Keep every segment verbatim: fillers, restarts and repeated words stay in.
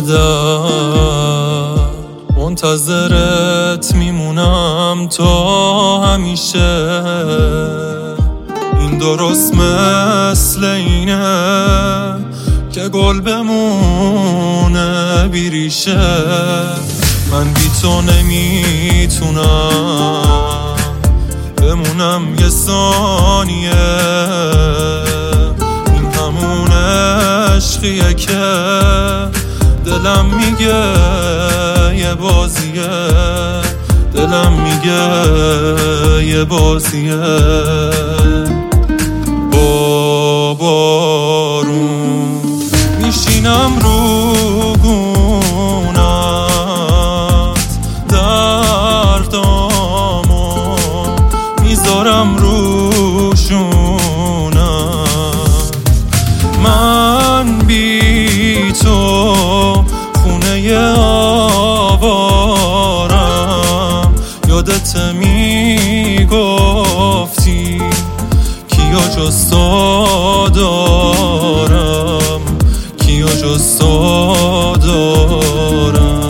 در منتظرت میمونم تا همیشه. این درست مثل اینه که گل بمونه بیریشه. من بی تو نمیتونم بمونم یه ثانیه. این همون عشقیه که دلم میگه یه بازیه، دلم میگه یه بازیه. با بارون میشینم رو گونت، دردامو میذارم رو شونت. من بی تو خونه آوارم. یادت میگفتی کیا جز تو دارم، کیا جز تو دارم.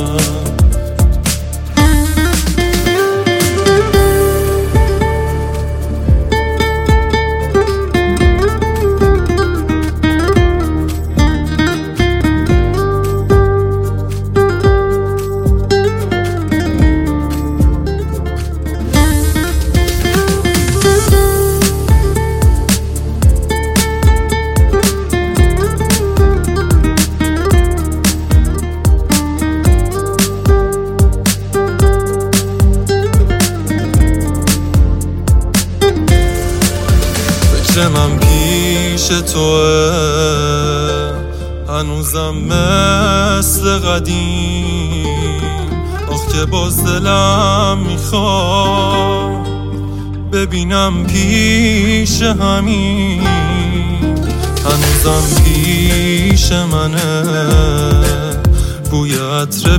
من پیش توه هنوزم مثل قدیم. آخ که باز دلم میخواد ببینم پیش همین. هنوزم پیش منه بوی عطر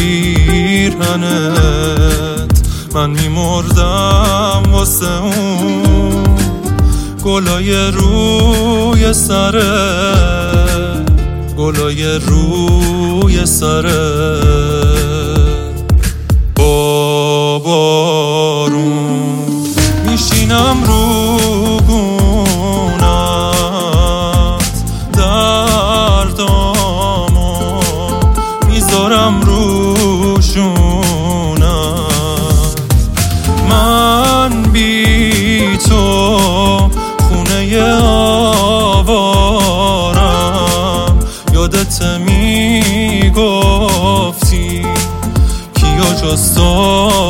پیرهنت. من میمردم واسه اون گلای روی سره، گلای روی سره. با بارون میشینم رو گونت، دردامو میذارم رو شونت. من بی تو خونه آوارم. یادت میگفتی کیا جز تو